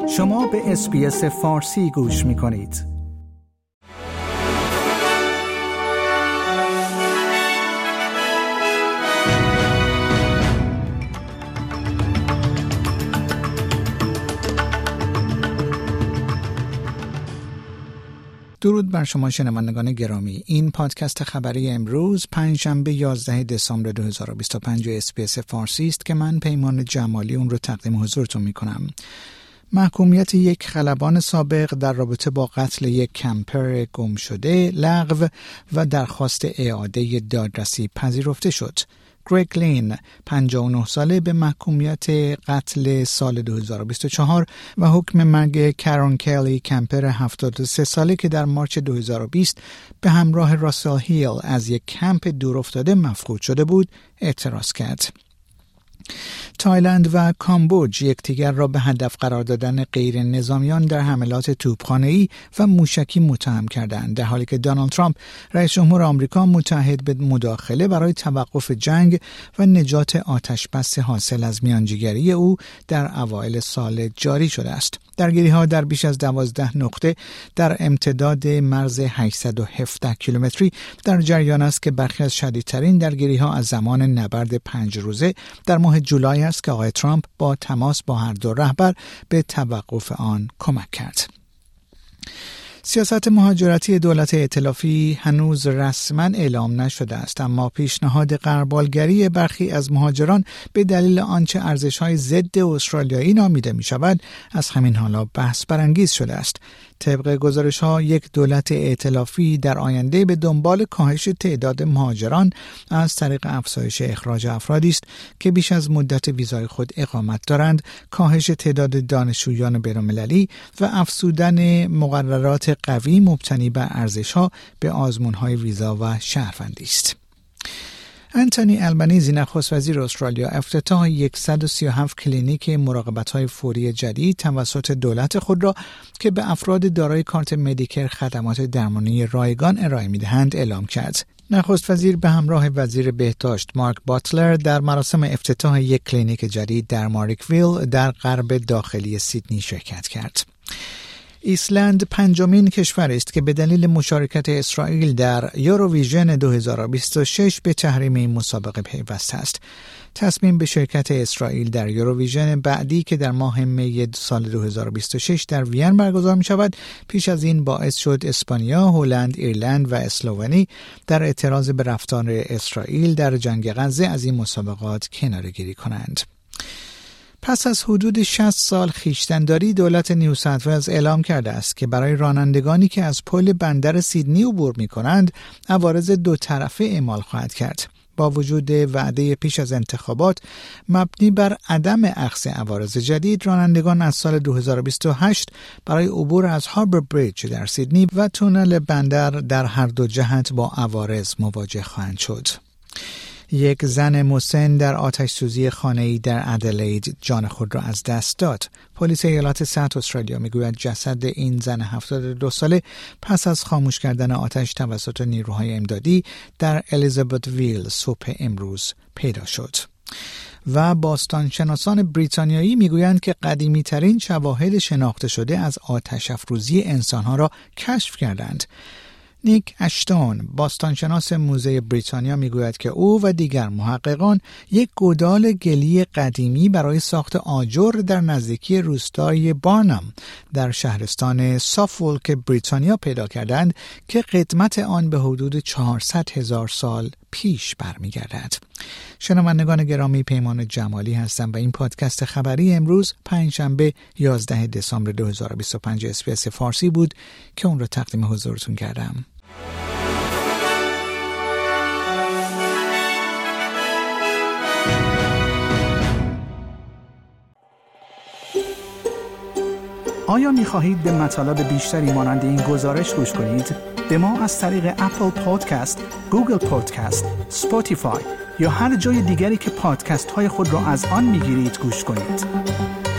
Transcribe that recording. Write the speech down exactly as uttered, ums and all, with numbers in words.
شما به اس بی اس فارسی گوش می کنید. درود بر شما شنوندگان گرامی. این پادکست خبری امروز پنجشنبه یازده دسامبر دو هزار و بیست و پنج اس بی اس فارسی است که من پیمان جمالی اون رو تقدیم حضورتون می کنم. محکومیت یک خلبان سابق در رابطه با قتل یک کمپر گم شده لغو و درخواست اعاده دادرسی پذیرفته شد. گرگ لین پنجاه و نه ساله به محکومیت قتل سال دو هزار و بیست و چهار و حکم مرگ کرون کلی کمپر هفتاد و سه ساله که در مارچ دو هزار و بیست به همراه راسل هیل از یک کمپ دور افتاده مفقود شده بود اعتراض کرد. تایلند و کامبوج یکدیگر را به هدف قرار دادن غیر نظامیان در حملات توپخانه‌ای و موشکی متهم کردند، در حالی که دونالد ترامپ رئیس جمهور آمریکا متعهد به مداخله برای توقف جنگ و نجات آتشبس حاصل از میانجیگری او در اوایل سال جاری شده است. درگیری‌ها در بیش از دوازده نقطه در امتداد مرز هشتصد و هفده کیلومتری در جریان است که برخی از شدیدترین درگیری‌ها از زمان نبرد پنج روزه در ماه جولای است که آقای ترامپ با تماس با هر دو رهبر به توقف آن کمک کرد. سیاست مهاجرتی دولت ائتلافی هنوز رسما اعلام نشده است، اما پیشنهاد غربالگری برخی از مهاجران به دلیل آنچه ارزش‌های ضد استرالیایی نامیده می‌شود از همین حالا بحث برانگیز شده است. طبق گزارش‌ها یک دولت ائتلافی در آینده به دنبال کاهش تعداد مهاجران از طریق افزایش اخراج افرادی است که بیش از مدت ویزای خود اقامت دارند، کاهش تعداد دانشجویان بین‌المللی و افزودن مقررات قوی مبتنی بر ارزش‌ها به آزمون‌های ویزا و شهروندی است. انتونی البنیزی نخست وزیر استرالیا افتتاح صد و سی و هفت کلینیک مراقبت‌های فوری جدید توسط دولت خود را که به افراد دارای کارت مدیکر خدمات درمانی رایگان ارائه می‌دهند اعلام کرد. نخست وزیر به همراه وزیر بهداشت مارک باتلر در مراسم افتتاح یک کلینیک جدید در ماریکویل در غرب داخلی سیدنی شرکت کرد. ایسلند پنجمین کشور است که به دلیل مشارکت اسرائیل در یوروویژن دو هزار و بیست و شش به تحریم این مسابقه پیوسته است. تصمیم به شرکت اسرائیل در یوروویژن بعدی که در ماه می سال دو هزار و بیست و شش در وین برگزار می شود پیش از این باعث شد اسپانیا، هلند، ایرلند و اسلوونی در اعتراض به رفتار اسرائیل در جنگ غزه از این مسابقات کناره‌گیری کنند. پس از حدود شصت سال خویشتن‌داری دولت نیو ساوت ولز اعلام کرده است که برای رانندگانی که از پل بندر سیدنی عبور می‌کنند عوارض دو طرفه اعمال خواهد کرد. با وجود وعده پیش از انتخابات مبنی بر عدم اخذ عوارض جدید، رانندگان از سال دو هزار و بیست و هشت برای عبور از هاربر بریج در سیدنی و تونل بندر در هر دو جهت با عوارض مواجه خواهند شد. یک زن مسن در آتش سوزی خانه‌ای در ادلید جان خود را از دست داد. پلیس ایالات ساوت استرالیا میگوید جسد این زن هفتاد و دو ساله پس از خاموش کردن آتش توسط نیروهای امدادی در الیزابت ویل صبح امروز پیدا شد. و باستانشناسان بریتانیایی میگویند که قدیمی ترین شواهد شناخته شده از آتش افروزی انسانها را کشف کردند. نیک اشتون باستانشناس موزه بریتانیا میگوید که او و دیگر محققان یک گودال گلی قدیمی برای ساخت آجر در نزدیکی روستای بارنام در شهرستان سافولک بریتانیا پیدا کردند که قدمت آن به حدود چهارصد هزار سال پیش برمیگردد. شنوندگان گرامی، پیمان جمالی هستم و این پادکست خبری امروز پنجشنبه یازده دسامبر دو هزار و بیست و پنج اس بی اس فارسی بود که اون رو تقدیم حضورتون کردم. آیا می خواهید به مطالب بیشتری مانند این گزارش گوش کنید؟ به ما از طریق اپل پادکست، گوگل پادکست، اسپاتیفای یا هر جای دیگری که پادکست های خود را از آن می گیرید گوش کنید.